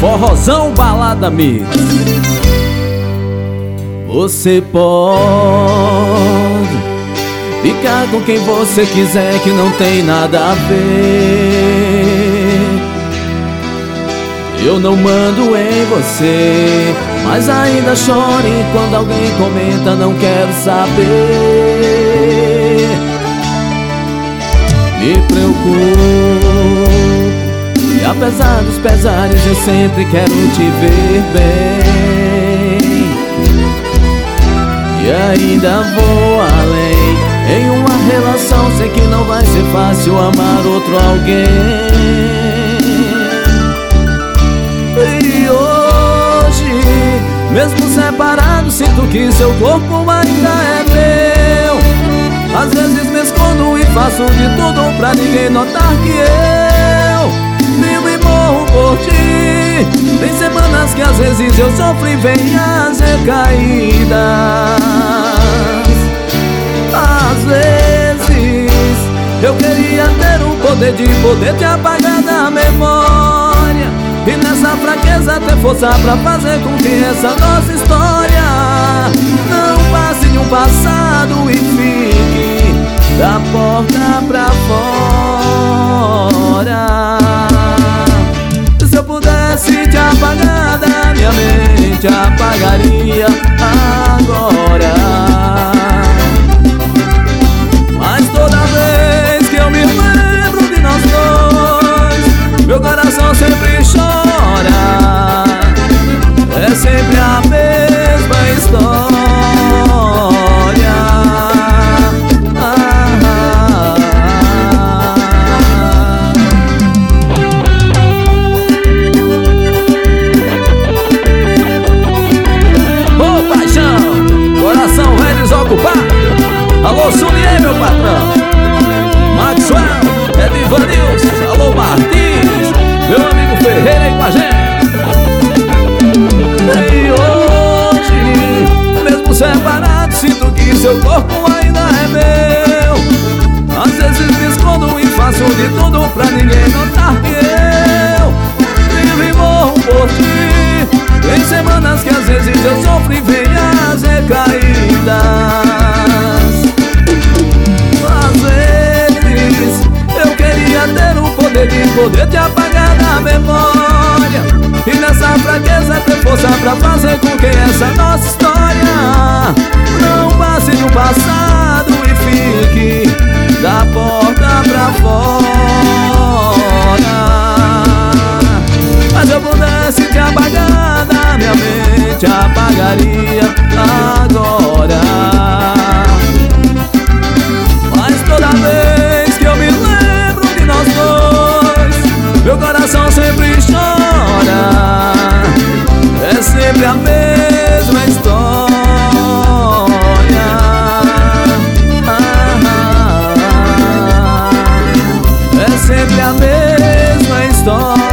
Forrozão Balada Mix. Você pode ficar com quem você quiser, que não tem nada a ver. Eu não mando em você, mas ainda chore quando alguém comenta, não quero saber. Me preocupo, e apesar dos pesares eu sempre quero te ver bem. E ainda vou além, em uma relação sei que não vai ser fácil amar outro alguém. E hoje, mesmo separado, sinto que seu corpo ainda é meu. Às vezes me escondo e faço de tudo pra ninguém notar que eu vivo e morro por ti. Tem semanas que às vezes eu sofro e vem as recaídas. Às vezes eu queria ter o poder de poder te apagar da memória, e nessa fraqueza ter força pra fazer com que essa nossa história não passe de um passado e fique da porta pra fora. Se eu pudesse te apagar da minha mente, apagaria agora. Mas toda vez que eu me lembro de nós dois, meu coração sempre chora. É sempre a mesma história. Ô paixão, coração é desocupado. Alô Sulier, meu patrão. Maxwell, Edivanilson, alô Martins, meu amigo Ferreira aí com a gente. E hoje, mesmo separado, sinto que seu corpo ainda é meu. Às vezes me escondo e faço de tudo pra ninguém notar que eu vivo e morro por ti. Tem semanas que às vezes eu sofro e vem as recaídas. Às vezes eu queria ter o poder de poder te apagar da memória, e nessa fraqueza ter força pra fazer com que essa nossa história não passe de um passado e fique da porta pra fora. Mas se eu pudesse te apagar da minha mente, apagaria agora. Mas toda vez que eu me lembro de nós dois, meu coração sempre chora. É sempre a mesma história. É sempre a mesma história.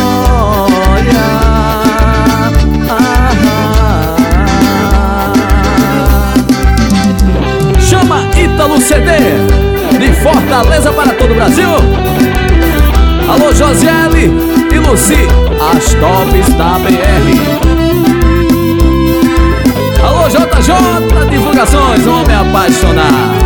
Chama Ítalo CD, de Fortaleza para todo o Brasil. Alô Josiele e Luci, as tops da BR. Alô JJ Divulgações, homem apaixonado.